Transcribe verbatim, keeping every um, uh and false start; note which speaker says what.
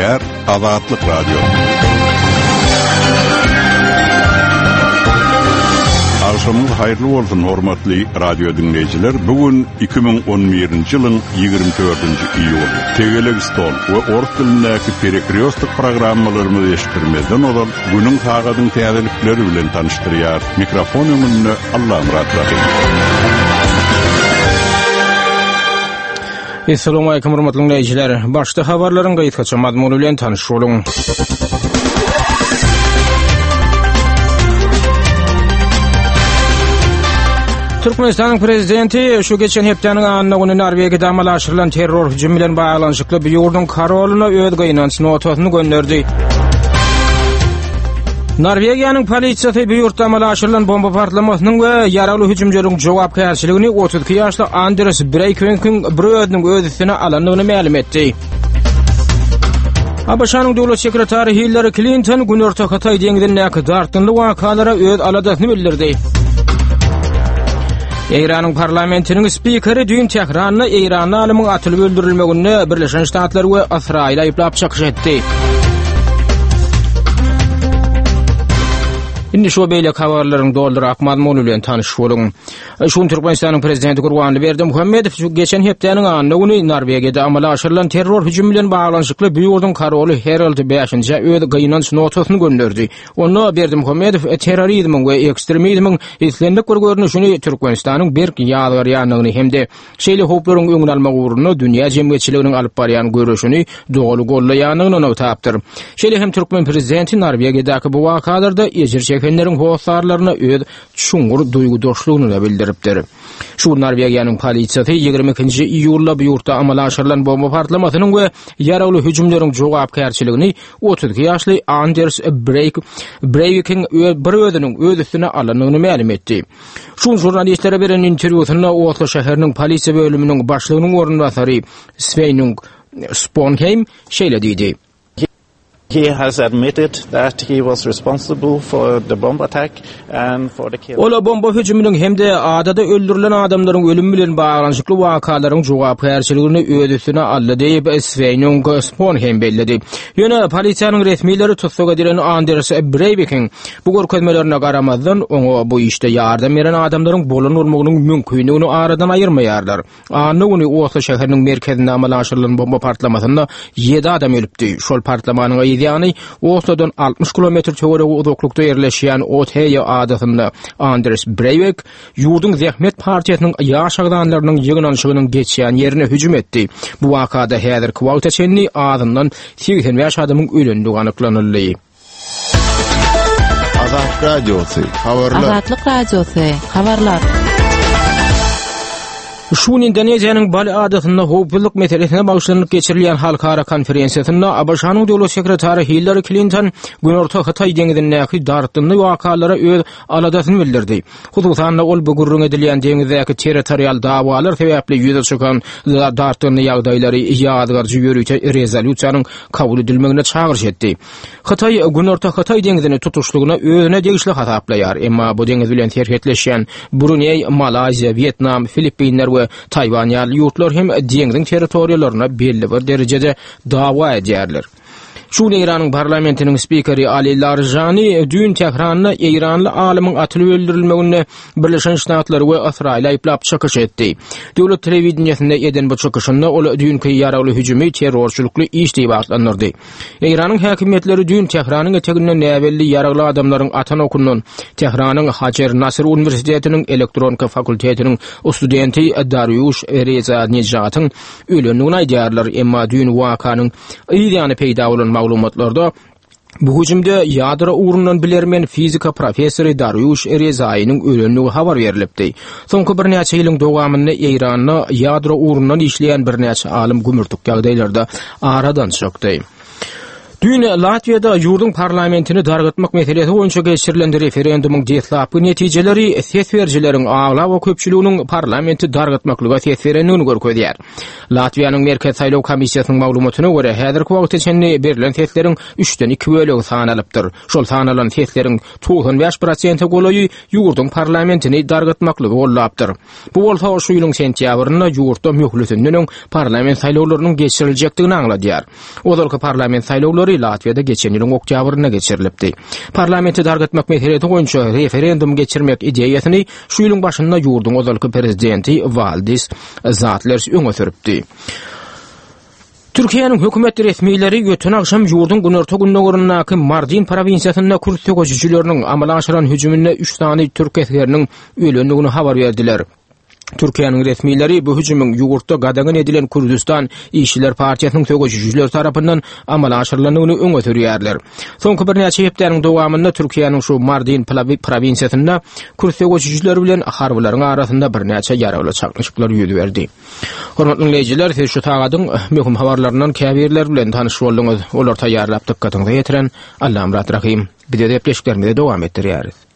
Speaker 1: Däýär Azatlyk Radio. Akşamınız hayırlı bolsun hormatly radio dinleyijiler. Bugün iki bin on birinji ýylyň ýygrimi dördünji iýul. Tegeleg stol we orus dilindäki perekriostik programmalarymyzy eşitdirmezden olar günüň tagadyň täzelikleri bilen tanıştyrýar. Mikrofon öňünde Allah Murat Rahim.
Speaker 2: Assalamu alaykum hormatly dinleyijiler. Başda habarlaryň gaýtgaça mazmuny bilen tanyş boluň. Türkmenistan'ın prezidenti şu geçen hepdeniň anyny Norvegiýada amal aşyrylan terror hüjüm bilen baglanyşykly bir ýurdun karawalyna öz gaýnançyny otasyny gönderdi. Norvegiýanyň polisiýasy bir ýurtda amal aşyrylan bomba partlamasynyň we ýaraly hüjümjörüň jogapkärçiligini otuz iki ýaşly Anders Breivik'in brödüniň özüne alanyny ma'lum etdi. Abaşanyň dowlat sekretary Hillary Clinton gün orta Hatay deňizinde dartynly wakalara öz aladasyny bildirdi. Eýranyň parlamentiniň spikeri düýün Tehranyna Eýran alymyň atylyp öldürilmegine Birleşen Ştatlar we Israil aýyplap çakyş etdi. Indi şu beýle habarlaryň doldurak mazmuny bilen tanyş boluň. Şu Türkmenistanyň prezidenti Gurbanly Berdimuhammedow şu geçen hepdeniň anyny Norvegiýada amal aşyrylan terror hüjüm bilen baglanyşykly bir ýurdun karawaly Harald beşinji öz gaýnançyny otasyny gönderdi. Onu Berdimuhammedow terrorizmiň we ekstremizmiň islendik görgörnüşini Türkmenistanyň bir ýadygar ýanyny hemde şeýle hoplaryň öňüne almak uğruna dünýä jemgyýetçiliginiň alyp barýan görüşini dogry gollaýanyny tapdyr. Şeýle hem Türkmen prezidenti Norvegiýadaky bu wakalarda ejir Fenlerin hoğuslarlarına öz çuňgur duýgu doşlugyny da bildiripdir. Şu Norvegiýanyň polisiýasy ýygrimi ikinji iýulda bu ýurtda amal aşyrylan bomba partlamasynyň we ýaraly hüjümleriň jogapkärçiligini otuz iki ýaşly Anders Breivik'in bir özüniň öz üstüne alanyny ma'lum etdi. Şu jurnalistlere beren interwýusynda Oslo şäheriniň polisiýa bölüminiň başlygynyň ornbasary Sveinung Sponheim şeýle diýdi.
Speaker 3: He has admitted that he was responsible for the bomb attack and for the killing.
Speaker 2: Ola bomba hüjümüniň hemde adada öldürilen adamlaryň ölümi bilen baglanyşykly wakalaryň jogapkärçiligini öz üstüne aldy diýip Sveinung Sponheim bellidi. Ýöne polisiýanyň resmileri tutsak edilen Anders Breivik'in bu görkezmelerine garamazdan oňa bu işde ýardam beren adamlaryň bolanmagynyň mümkinligini aradan aýyrmaýarlar. Anyny Oslo şäheriniň merkezinde amal aşyrylan bomba partlamasynda ýedi adam ölüpdi. Şol partlamanyň Yani Oslo'dan altmış kilometr töwereg uzaklykda ýerleşýän Oteýa adasynda Anders Breivik ýurdun Zähmet partiýasynyň ýaşagdanlarynyň ýygnanyşygynyň geçýän ýerine hüjüm etdi. Bu wakada häzir kwawta çenli adamdan seksen beş adamyň ölendigi anyklanyldy.
Speaker 1: Azatlyk Radiosy habarlar.
Speaker 4: Azatlyk Radiosy habarlar.
Speaker 2: Şu Indoneziýanyň Bali adasynda howpsuzlyk meselesine bagşlanıp geçirilýän halkara konferensiýasynda Abaşanyň dowlat sekretary Hillary Clinton gün orta Hatay deňizindäki dartynly wakalara öz aladasyny bildirdi. Hususan ol bu gurrun edilýän deňizdäki territorial dawalar sebäpli ýüze çykan dartynly ýagdaýlary ýadgarjy ýörüýte rezolýusiýanyň kabul edilmegine çağırş etdi. Hatay gün orta Hatay deňizini tutuşlygyna özüne degişli hasaplaýar, emma bu deňiz bilen terhetleşýän Brunei, Malaiziýa, Vietnam, Filipinler we Taywan ýaly ýurtlar hem deňiziň territoriýalaryna belli bir derejede dawa edýärler. Şu Eýranyň parlamentiniň spikeri Ali Larijani düýün Tehranyna Eýranly alymyň atylyp öldürilmegine Birleşen Ştatlar we Israil aýyplap çakyş etdi. Dowlat telewizionyasynda eden bu çakyşynda ol düýünki ýaraly hüjümi terrorçulukly iş diýip atlanyrdy. Eýranyň häkimetleri düýün Tehranyň eteginden näwelli ýaraly adamlaryň atan okunyň Tehranyň Hajar Nasir Universitetiniň elektronika fakultetiniň studenti Dariush Reza Nejatyň ölendigini aýdýarlar, emma düýün wakanyň ýa-ni peýda bolan maglumatlarda bu hüjümde ýadra uğrundan bilermen fizika professory Dariush Rezaýynyň ölenligi habar berilipdi. Soňky bir näçe ýylyň dowamynda Eýranyna ýadra uğrundan işleýän bir näçe alim gümürtük ýagdaýlarda aradan çykdy. Dün Latviýada ýurdun parlamentini dargatmak meselesi boýunça geçirilen referendumuň detlapy netijeleri ses berjileriň agla we köpçüliginiň parlamenti dargatmaklyga ses berenini görkezýär. Latviýanyň merkez saýlaw komissiýasynyň maglumatyna görä häzirki wagt içinde berilen sesleriň üçden iki bölegi sanalypdyr. Şol sanalan sesleriň doksan beş prosent golaýy ýurdun parlamentini dargatmaklygy bollapdyr. Bu bolsa şu ýylyň sentýabrynda ýurtda möhletiniň parlament saýlawlarynyň geçirilejekdigini aňladýar. Ozalky parlament saýlawlary Latviýada geçen ýylyň oktýabrynda geçirilipdi. Parlamenti dargatmak meselesi boýunça referendum geçirmek ideýasyny şu ýylyň başynda ýurdun ozalky prezidenti Valdis Zatlers öňe süripdi. Türkiýanyň hökümet resmiýetleri ýötün akşam ýurdun günorta günnägörünäki Mardin prowinsiyasynda Kürt söýgüçileriniň amala aşyran hüjümine üç tany türk esgeriniň ölendigini habar berdiler. Türkiýanyň resmiýetleri bu hüjümüň ýurtda gadagan edilen Kürdistan işçiler partiýasynyň söýgüçiler tarapyndan amala aşyrylanyny öňe sürýärler. Soňky bir näçe hepdeniň dowamynda Türkiýanyň şu Mardin prowinsiyasynda Kürt söýgüçileri bilen harbylaryň arasynda bir näçe ýaraly çaklaşyklar ýüzi berdi. Hormatly dinleýijiler, şu tagadyň möhüm habarlaryndan käbirler bilen tanyşyp boldyňyz. Olar taýýarlap dikkatiňize ýetiren Allam Rahim. Bize de epleşiklerimize dowam etdirýäris.